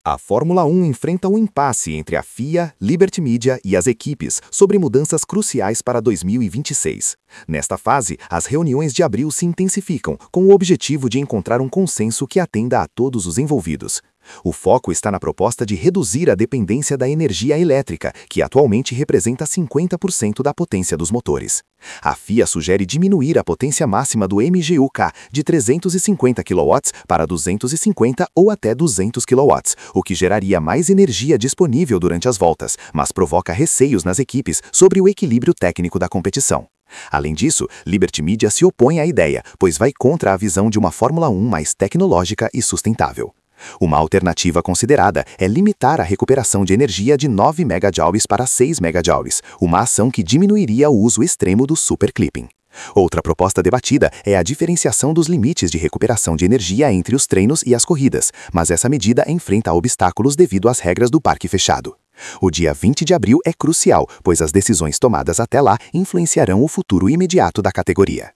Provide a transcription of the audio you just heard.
A Fórmula 1 enfrenta um impasse entre a FIA, Liberty Media e as equipes sobre mudanças cruciais para 2026. Nesta fase, as reuniões de abril se intensificam, com o objetivo de encontrar um consenso que atenda a todos os envolvidos. O foco está na proposta de reduzir a dependência da energia elétrica, que atualmente representa 50% da potência dos motores. A FIA sugere diminuir a potência máxima do MGU-K de 350 kW para 250 ou até 200 kW, o que geraria mais energia disponível durante as voltas, mas provoca receios nas equipes sobre o equilíbrio técnico da competição. Além disso, Liberty Media se opõe à ideia, pois vai contra a visão de uma Fórmula 1 mais tecnológica e sustentável. Uma alternativa considerada é limitar a recuperação de energia de 9 MJ para 6 MJ, uma ação que diminuiria o uso extremo do superclipping. Outra proposta debatida é a diferenciação dos limites de recuperação de energia entre os treinos e as corridas, mas essa medida enfrenta obstáculos devido às regras do parque fechado. O dia 20 de abril é crucial, pois as decisões tomadas até lá influenciarão o futuro imediato da categoria.